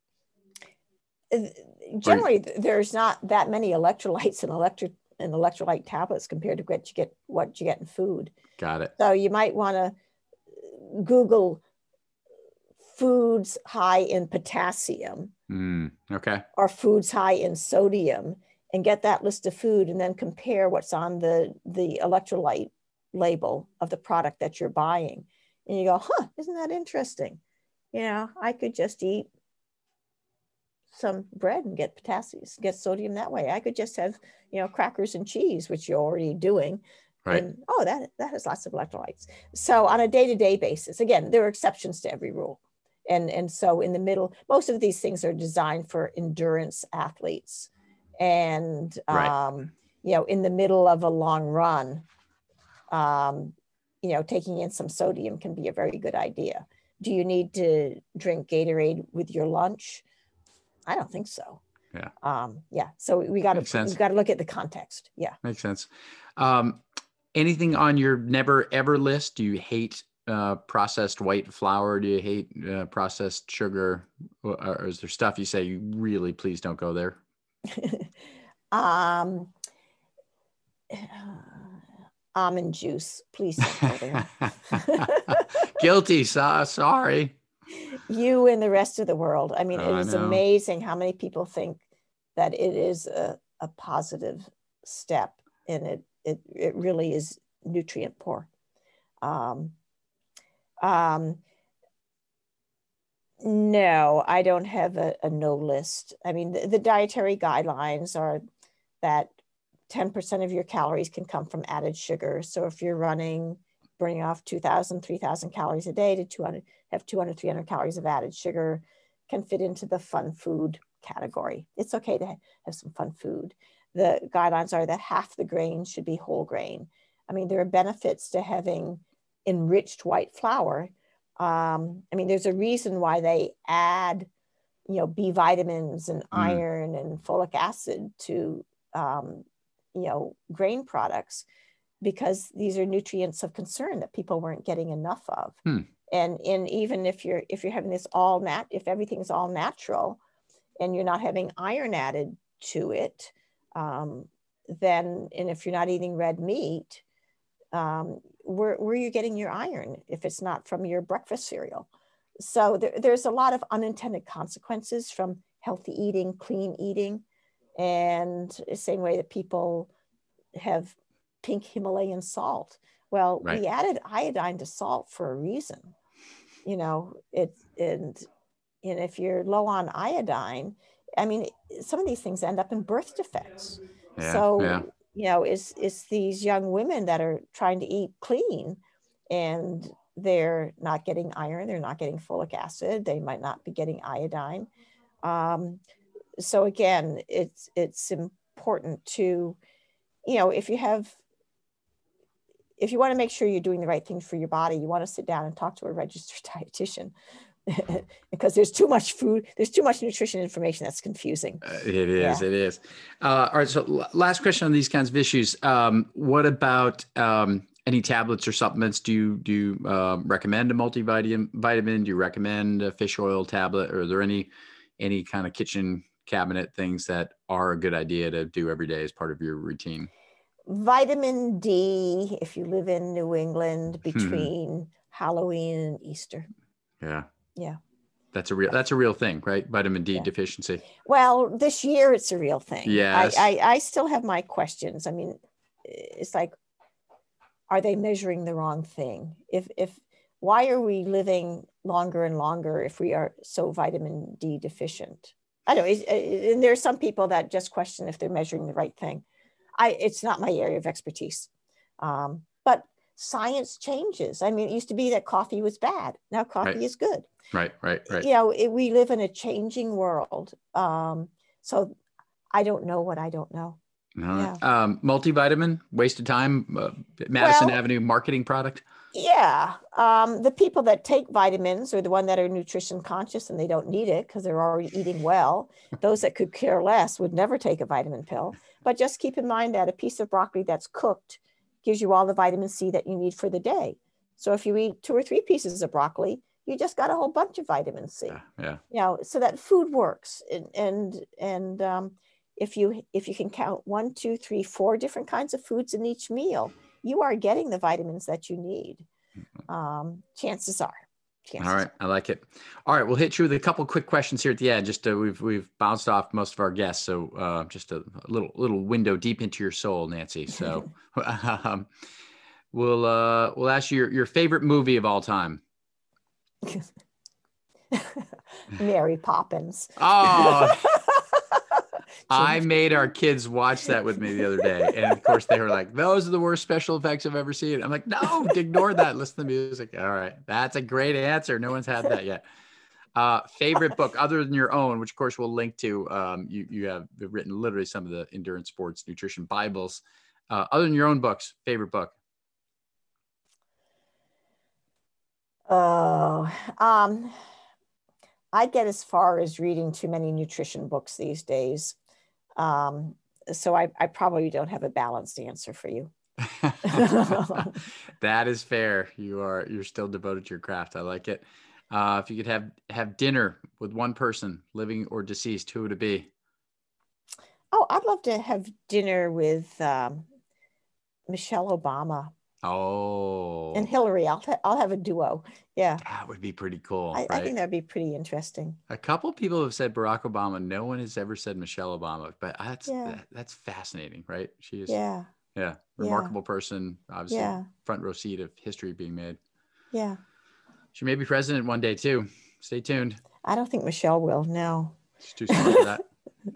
Generally, there's not that many electrolytes in electric in electrolyte tablets compared to what you get what you get in food. Got it. So you might want to Google foods high in potassium Mm, okay. or foods high in sodium, and get that list of food, and then compare what's on the the electrolyte label of the product that you're buying, and you go, huh, isn't that interesting? You know, I could just eat some bread and get potassium, get sodium that way. I could just have, you know, crackers and cheese, which you're already doing. Right. And oh, that, that has lots of electrolytes. So on a day-to-day basis, again, there are exceptions to every rule. And, and so in the middle, most of these things are designed for endurance athletes. And, Right. um, you know, in the middle of a long run, um, you know, taking in some sodium can be a very good idea. Do you need to drink Gatorade with your lunch? I don't think so. Yeah. Um, yeah. So we got to we got to look at the context. Yeah. Makes sense. Um, anything on your never ever list? Do you hate uh, processed white flour? Do you hate uh, processed sugar? Or, or is there stuff you say you really please don't go there? um, almond juice. Please don't go there. Guilty. So, sorry. You and the rest of the world. I mean, Oh, it I is know. amazing how many people think that it is a, a positive step, and it, it, it really is nutrient poor. Um, um, no, I don't have a, a no list. I mean, the, the dietary guidelines are that ten percent of your calories can come from added sugar. So if you're running, burning off two thousand, three thousand calories a day to two hundred, have two hundred, three hundred calories of added sugar, can fit into the fun food category. It's okay to have some fun food. The guidelines are that half the grain should be whole grain. I mean, there are benefits to having enriched white flour. Um, I mean, there's a reason why they add, you know, B vitamins and iron mm. and folic acid to, um, you know, grain products, because these are nutrients of concern that people weren't getting enough of. Hmm. And in even if you're if you're having this all nat if everything's all natural, and you're not having iron added to it, um, then and if you're not eating red meat, um, where where are you getting your iron if it's not from your breakfast cereal? So there, there's a lot of unintended consequences from healthy eating, clean eating, and the same way that people have pink Himalayan salt. Well, right. we added iodine to salt for a reason. You know, it and and if you're low on iodine, I mean, some of these things end up in birth defects. Yeah, so, yeah. you know, it's, it's these young women that are trying to eat clean, and they're not getting iron, they're not getting folic acid, they might not be getting iodine. Um, so again, it's, it's important to, you know, if you have, if you want to make sure you're doing the right thing for your body, you want to sit down and talk to a registered dietitian. Because there's too much food, there's too much nutrition information that's confusing. Uh, it is, yeah. it is. Uh, all right, so l- last question on these kinds of issues. Um, what about um, any tablets or supplements? Do you, do you uh, recommend a multivitamin? Vitamin? Do you recommend a fish oil tablet? Or are there any, any kind of kitchen cabinet things that are a good idea to do every day as part of your routine? Vitamin D, if you live in New England, between hmm. Halloween and Easter. Yeah. Yeah. That's a real, that's a real thing, right? Vitamin D yeah. deficiency. Well, this year it's a real thing. Yes. I, I, I still have my questions. I mean, it's like, are they measuring the wrong thing? If, if, why are we living longer and longer if we are so vitamin D deficient? I know, and there are some people that just question if they're measuring the right thing. I, it's not my area of expertise. Um, but science changes. I mean, it used to be that coffee was bad. Now coffee right. is good. Right, right, right. You know, it, we live in a changing world. Um, so I don't know what I don't know. All yeah. right. Um, multivitamin, waste of time, uh, Madison well, Avenue marketing product. Yeah. Um, the people that take vitamins are the one that are nutrition conscious and they don't need it because they're already eating well. Those that could care less would never take a vitamin pill. But just keep in mind that a piece of broccoli that's cooked gives you all the vitamin C that you need for the day. So if you eat two or three pieces of broccoli, you just got a whole bunch of vitamin C. Yeah, yeah. You know, so that food works. And and, and um, if you if you can count one, two, three, four different kinds of foods in each meal, you are getting the vitamins that you need. Um, chances are. Chances All right, are. I like it. All right, we'll hit you with a couple quick questions here at the end. Just uh, we've we've bounced off most of our guests, so uh, just a, a little little window deep into your soul, Nancy. So um, we'll uh, we'll ask you your, your favorite movie of all time. Mary Poppins. Oh, I made our kids watch that with me the other day. And of course they were like, those are the worst special effects I've ever seen. I'm like, no, ignore that. Listen to the music. All right. That's a great answer. No one's had that yet. Uh, favorite book other than your own, which of course we'll link to. Um, you, you have written literally some of the endurance sports nutrition Bibles. Uh, other than your own books, favorite book. Oh, um, I get as far as reading too many nutrition books these days. Um, so I, I probably don't have a balanced answer for you. That is fair. You are, you're still devoted to your craft. I like it. Uh, if you could have, have dinner with one person, living or deceased, who would it be? Oh, I'd love to have dinner with um, Michelle Obama and Oh, Hillary. I'll, I'll have a duo. Yeah. that would be pretty cool, I, I right? think that'd be pretty interesting. A couple people have said Barack Obama. No one has ever said Michelle Obama, but that's, Yeah. that, that's fascinating, right? She is, Yeah. yeah, Yeah. remarkable person, obviously Yeah. front row seat of history being made. Yeah. She may be president one day too. Stay tuned. I don't think Michelle will. No. She's too smart for that.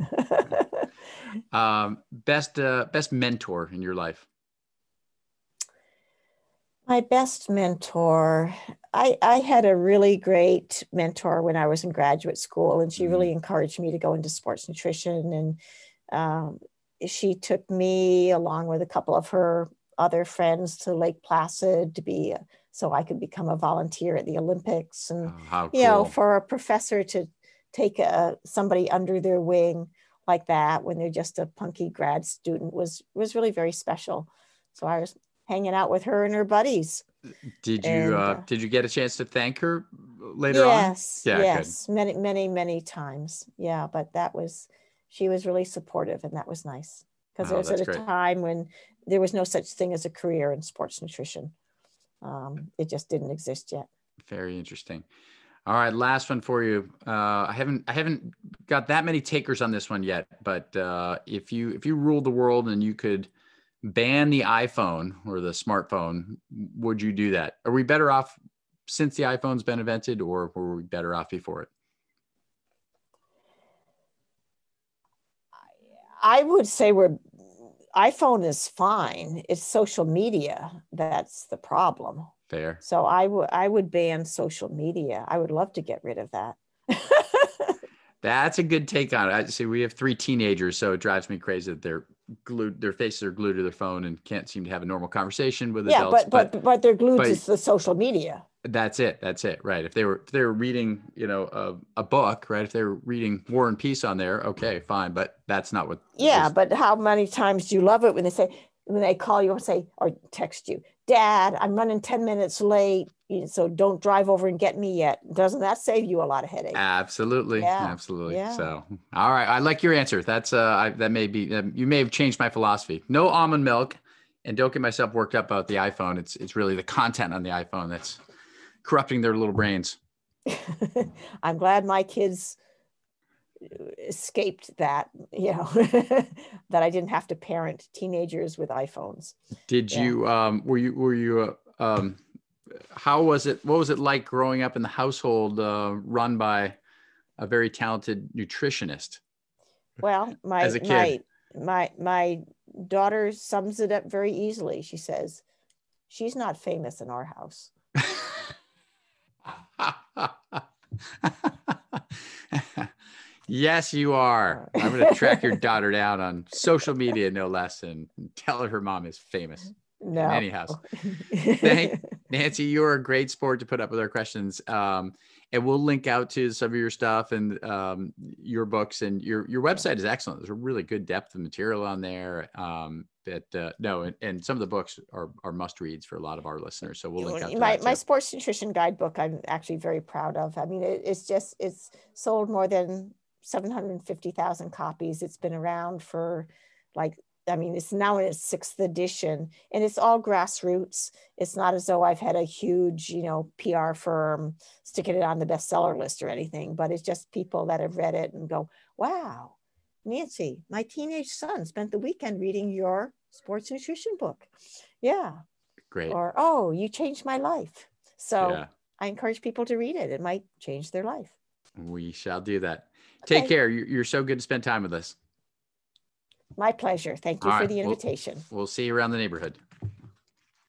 Um, best, uh, best mentor in your life. My best mentor, I, I had a really great mentor when I was in graduate school, and she really encouraged me to go into sports nutrition. And um, she took me along with a couple of her other friends to Lake Placid to be, so I could become a volunteer at the Olympics. And, Oh, how you know, cool. for a professor to take a, somebody under their wing like that when they're just a punky grad student was, was really very special. So I was hanging out with her and her buddies. Did you, And, uh, uh, did you get a chance to thank her later yes, on? Yeah, yes, good. many, many, many times. Yeah, but that was, she was really supportive, and that was nice because Oh, it was at that's a great. time when there was no such thing as a career in sports nutrition. Um, it just didn't exist yet. Very interesting. All right, last one for you. Uh, I haven't I haven't got that many takers on this one yet, but uh, if you if you ruled the world and you could ban the iPhone or the smartphone, would you do that? Are we better off since the iPhone's been invented, or were we better off before it? I would say we're iPhone is fine. It's social media that's the problem. Fair. So I would I would ban social media. I would love to get rid of that. That's a good take on it. I see we have three teenagers, so it drives me crazy that they're glued, their faces are glued to their phone and can't seem to have a normal conversation with Yeah, adults. but but but they're glued but to the social media. That's it. That's it. Right. If they were if they were reading, you know, a, a book, right? If they were reading War and Peace on there, okay, fine. But that's not what. Yeah, was, but how many times do you love it when they say when they call you and say or text you, Dad, I'm running ten minutes late, so don't drive over and get me yet. Doesn't that save you a lot of headache? Absolutely. Yeah, Absolutely. yeah. So, all right. I like your answer. That's uh, I, that may be, uh, you may have changed my philosophy. No almond milk, and don't get myself worked up about the iPhone. It's, it's really the content on the iPhone that's corrupting their little brains. I'm glad my kids escaped that, you know, that I didn't have to parent teenagers with iPhones. Did Yeah. you, um, were you, were you, uh, um, how was it, what was it like growing up in the household uh, run by a very talented nutritionist? Well, my, As a kid? my, my, my daughter sums it up very easily. She says, she's not famous in our house. Yes, you are. I'm going to track your daughter down on social media, no less, and tell her her mom is famous No. in any house. Thank, Nancy, you're a great sport to put up with our questions. Um, and we'll link out to some of your stuff and um, your books, and your, your website is excellent. There's a really good depth of material on there. Um, but uh, no, and, and some of the books are, are must reads for a lot of our listeners. So we'll link out to my, that my too. sports nutrition guidebook, I'm actually very proud of. I mean, it, it's just, it's sold more than seven hundred fifty thousand copies. It's been around for like, I mean, it's now in its sixth edition, and it's all grassroots. It's not as though I've had a huge, you know, P R firm sticking it on the bestseller list or anything, but it's just people that have read it and go, wow, Nancy, my teenage son spent the weekend reading your sports nutrition book. Yeah. Great. Or, oh, you changed my life. So Yeah. I encourage people to read it. It might change their life. We shall do that. Okay. Take care. You're, you're so good to spend time with us. My pleasure. Thank you All for right. the We'll- invitation. We'll see you around the neighborhood.